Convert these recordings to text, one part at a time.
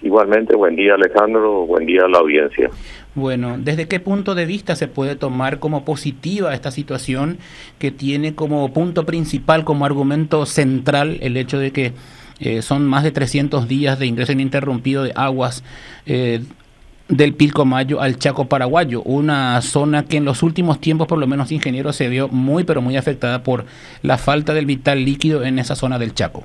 Igualmente, buen día Alejandro, buen día a la audiencia. Bueno, ¿desde qué punto de vista se puede tomar como positiva esta situación que tiene como punto principal, como argumento central, el hecho de que son más de 300 días de ingreso ininterrumpido de aguas del Pilcomayo al Chaco paraguayo, una zona que en los últimos tiempos, por lo menos ingeniero, se vio muy pero muy afectada por la falta del vital líquido en esa zona del Chaco?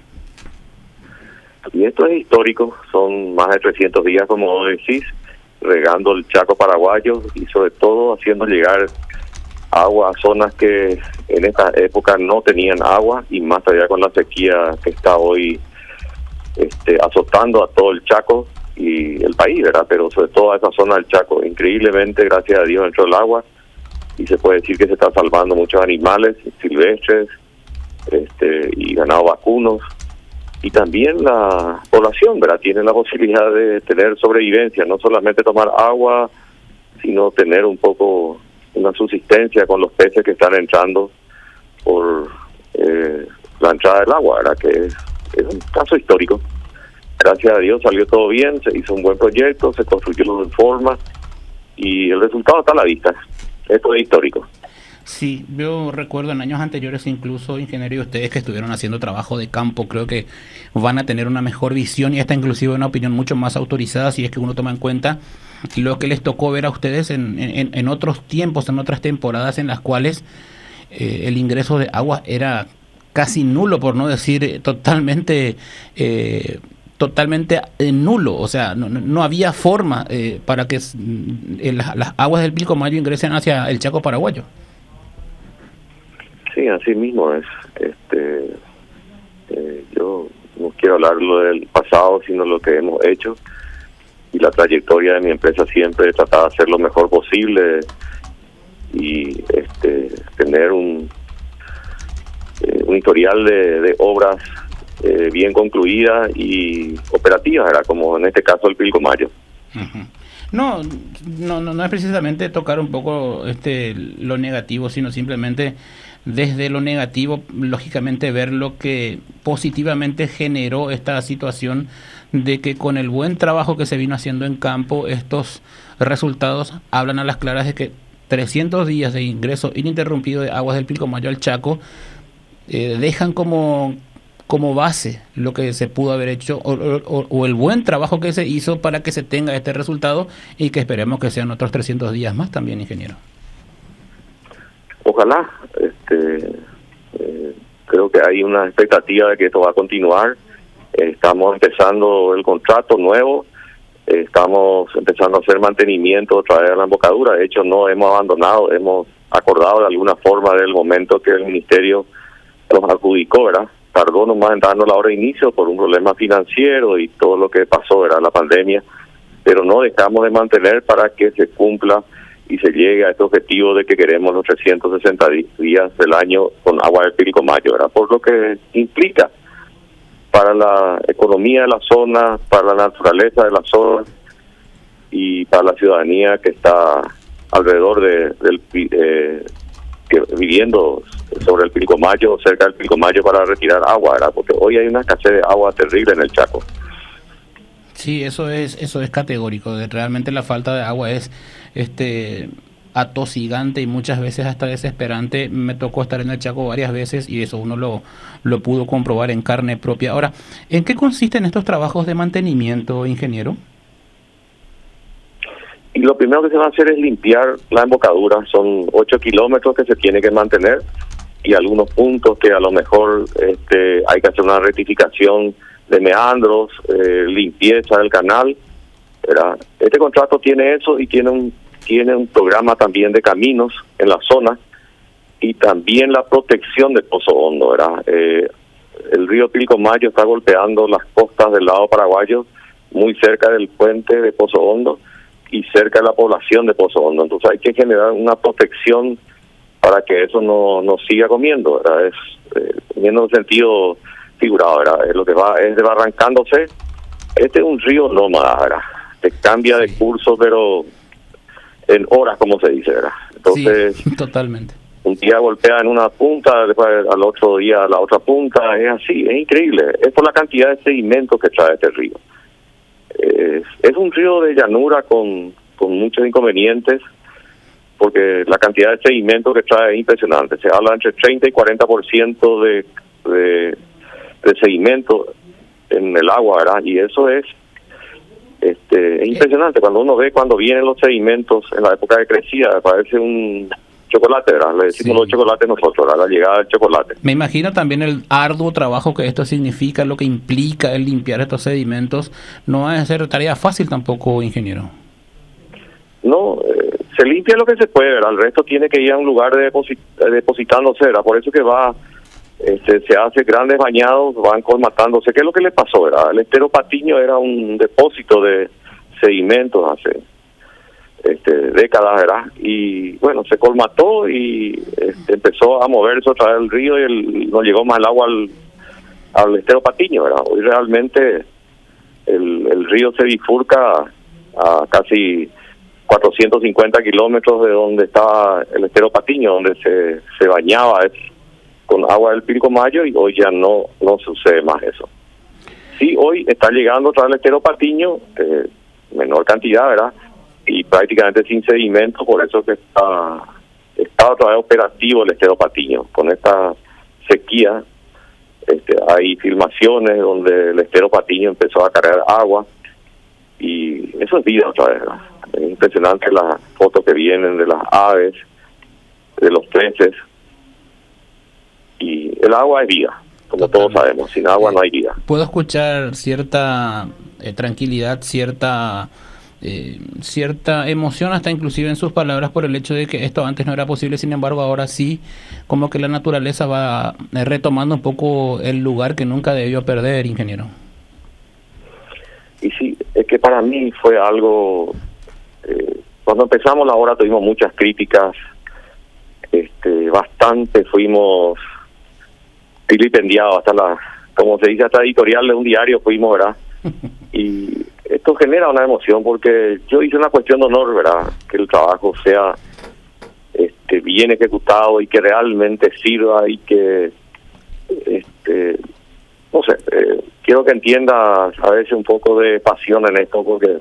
Y esto es histórico, son más de 300 días, como vos decís, regando el Chaco paraguayo y sobre todo haciendo llegar agua a zonas que en esta época no tenían agua, y más allá con la sequía que está hoy azotando a todo el Chaco y el país, ¿verdad? Pero sobre todo a esa zona del Chaco. Increíblemente, gracias a Dios, entró el agua y se puede decir que se están salvando muchos animales silvestres y ganado vacunos. Y también la población, ¿verdad? Tiene la posibilidad de tener sobrevivencia, no solamente tomar agua, sino tener un poco una subsistencia con los peces que están entrando por la entrada del agua, ¿verdad? Que es un caso histórico. Gracias a Dios salió todo bien, se hizo un buen proyecto, se construyó en forma y el resultado está a la vista. Esto es histórico. Sí, yo recuerdo en años anteriores, incluso ingeniero, y ustedes que estuvieron haciendo trabajo de campo, creo que van a tener una mejor visión y esta inclusive una opinión mucho más autorizada si es que uno toma en cuenta lo que les tocó ver a ustedes en otros tiempos, en otras temporadas en las cuales el ingreso de agua era casi nulo, por no decir totalmente nulo. O sea, no había forma para que las aguas del Pilcomayo ingresen hacia el Chaco paraguayo. Sí, así mismo es. Yo no quiero hablar lo del pasado, sino lo que hemos hecho, y la trayectoria de mi empresa siempre tratar de hacer lo mejor posible y tener un historial de obras bien concluidas y operativas, era como en este caso el Pilcomayo. Uh-huh. No es precisamente tocar un poco lo negativo, sino simplemente desde lo negativo, lógicamente ver lo que positivamente generó esta situación de que con el buen trabajo que se vino haciendo en campo, estos resultados hablan a las claras de que 300 días de ingreso ininterrumpido de aguas del Pilcomayo al Chaco dejan como base lo que se pudo haber hecho o el buen trabajo que se hizo para que se tenga este resultado, y que esperemos que sean otros 300 días más también, ingeniero. Ojalá. Creo que hay una expectativa de que esto va a continuar. Estamos empezando el contrato nuevo, estamos empezando a hacer mantenimiento otra vez a la embocadura. De hecho, no hemos abandonado, hemos acordado de alguna forma del momento que el ministerio nos adjudicó, ¿verdad? Tardó nomás en darnos la hora de inicio por un problema financiero y todo lo que pasó, ¿verdad? La pandemia, pero no dejamos de mantener para que se cumpla y se llegue a este objetivo de que queremos los 360 días del año con agua del Pilcomayo, ¿verdad? Por lo que implica para la economía de la zona, para la naturaleza de la zona y para la ciudadanía que está alrededor viviendo sobre el Pilcomayo, cerca del Pilcomayo, para retirar agua, ¿verdad? Porque hoy hay una escasez de agua terrible en el Chaco. Sí, eso es categórico. Realmente la falta de agua es atosigante y muchas veces hasta desesperante. Me tocó estar en el Chaco varias veces y eso uno lo pudo comprobar en carne propia. Ahora, ¿en qué consisten estos trabajos de mantenimiento, ingeniero? Y lo primero que se va a hacer es limpiar la embocadura. Son 8 kilómetros que se tiene que mantener y algunos puntos que a lo mejor hay que hacer una rectificación de meandros, limpieza del canal, ¿verdad? Este contrato tiene eso y tiene un programa también de caminos en la zona y también la protección del Pozo Hondo, ¿verdad? El río Pilcomayo está golpeando las costas del lado paraguayo, muy cerca del puente de Pozo Hondo y cerca de la población de Pozo Hondo. Entonces hay que generar una protección para que eso no siga comiendo, ¿verdad? Comiendo en sentido figurado, ¿verdad? Lo que va es desbarrancándose. Este es un río nómada, ¿verdad? Te cambia de curso, pero en horas, como se dice, ¿verdad? Entonces, sí, totalmente. Un día golpea en una punta, después al otro día la otra punta, es así, es increíble. Es por la cantidad de sedimentos que trae este río. Es un río de llanura con muchos inconvenientes, porque la cantidad de sedimento que trae es impresionante. Se habla entre 30 y 40% de sedimento en el agua, ¿verdad? Y eso es impresionante. Cuando vienen los sedimentos en la época de crecida, parece un chocolate, ¿verdad? Le decimos los chocolates nosotros, ¿verdad? La llegada del chocolate. Me imagino también el arduo trabajo que esto significa, lo que implica el limpiar estos sedimentos. No va a ser tarea fácil tampoco, ingeniero. No, se limpia lo que se puede, ¿verdad? El resto tiene que ir a un lugar depositándose, ¿verdad? Por eso que se hace grandes bañados, van colmatándose. ¿Qué es lo que le pasó, verdad? El estero Patiño era un depósito de sedimentos hace décadas, ¿verdad? Y bueno, se colmató y empezó a moverse otra vez el río y no llegó más el agua al estero Patiño, ¿verdad? Hoy realmente el río se bifurca a casi 450 kilómetros de donde estaba el estero Patiño, donde se bañaba con agua del Pilcomayo, y hoy ya no sucede más eso. Sí, hoy está llegando otra vez el estero Patiño, menor cantidad, ¿verdad? Y prácticamente sin sedimento, por eso que está otra vez operativo el estero Patiño. Con esta sequía hay filmaciones donde el estero Patiño empezó a cargar agua, y eso es vida otra vez, ¿verdad? Es impresionante las fotos que vienen de las aves, de los peces, y el agua es vida, como todos sabemos. Sin agua no hay vida. Puedo escuchar cierta tranquilidad, cierta emoción, hasta inclusive en sus palabras, por el hecho de que esto antes no era posible. Sin embargo, ahora sí, como que la naturaleza va retomando un poco el lugar que nunca debió perder, ingeniero. Y sí, es que para mí fue algo... cuando empezamos la obra tuvimos muchas críticas, bastante fuimos vilipendiados, como se dice, hasta editorial de un diario fuimos, ¿verdad? Y esto genera una emoción, porque yo hice una cuestión de honor, ¿verdad? Que el trabajo sea bien ejecutado y que realmente sirva, y que no sé, quiero que entiendas a veces un poco de pasión en esto, porque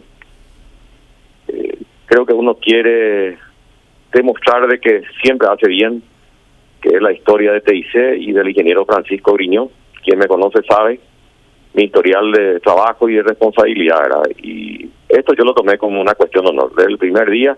creo que uno quiere demostrar de que siempre hace bien, que es la historia de TIC y del ingeniero Francisco Griñó. Quien me conoce sabe mi historial de trabajo y de responsabilidad, ¿verdad? Y esto yo lo tomé como una cuestión de honor. Desde el primer día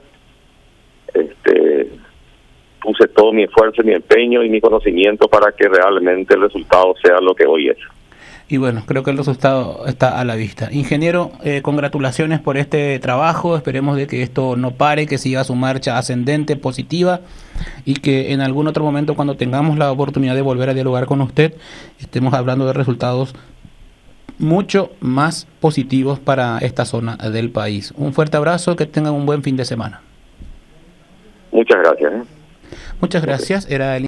puse todo mi esfuerzo, mi empeño y mi conocimiento para que realmente el resultado sea lo que hoy es. Y bueno, creo que el resultado está a la vista. Ingeniero, congratulaciones por este trabajo. Esperemos de que esto no pare, que siga su marcha ascendente, positiva, y que en algún otro momento, cuando tengamos la oportunidad de volver a dialogar con usted, estemos hablando de resultados mucho más positivos para esta zona del país. Un fuerte abrazo, que tengan un buen fin de semana. Muchas gracias. Muchas gracias. Era el